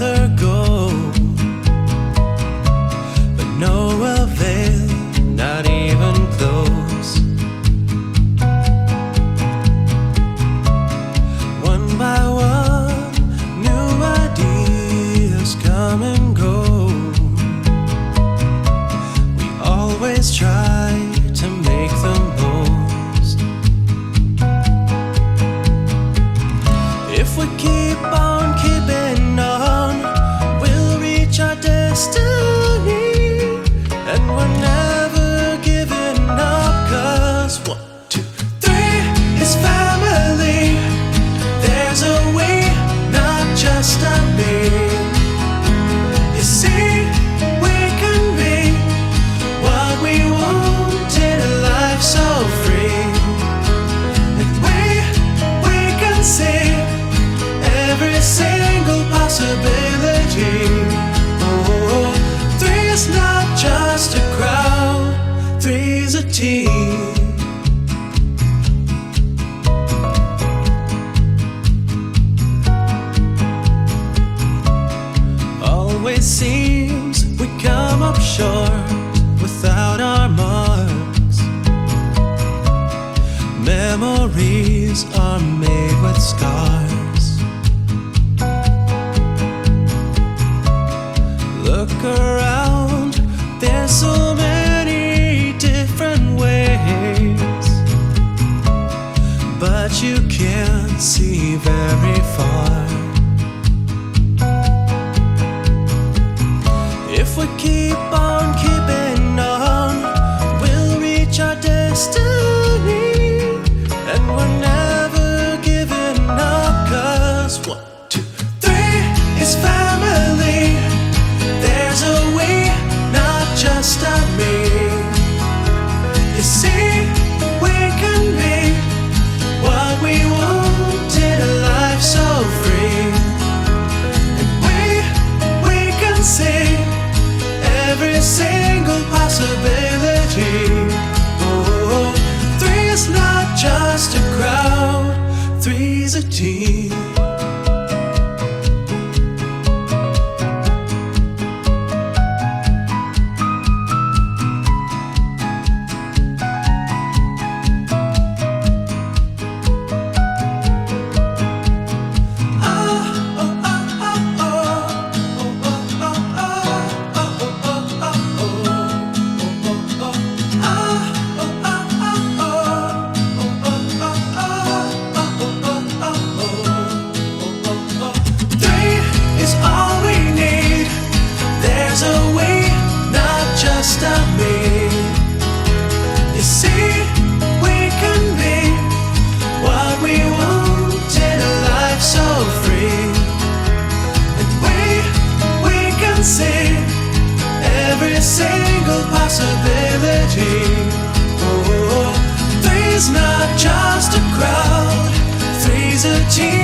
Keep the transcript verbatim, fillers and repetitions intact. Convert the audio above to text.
rather go, but no avail, not even close. One by one, new ideas come and go. We always try to make the most. If we keep on keeping on, we'll reach our destiny. And we're never giving up, 'cause one, two, three is family. There's a we, not just a me. You see, we can be what we want in a life so free. And we, we can see every single possibility. Oh, three is not just a crowd, three's a team. Always seems we come up short without our marks. Memories are made with scars. Look around, there's so many different ways, but you can't see very far. If we keep on keeping on, we'll reach our destiny. And we're never giving up, 'cause one, two, three is family. There's a we, not just a me. You see, we can be what we want in a life so free. And we, we can see every single possibility. Oh, three is not just a crowd, three's a team. Single possibility. Oh, three's not just a crowd, three's a team.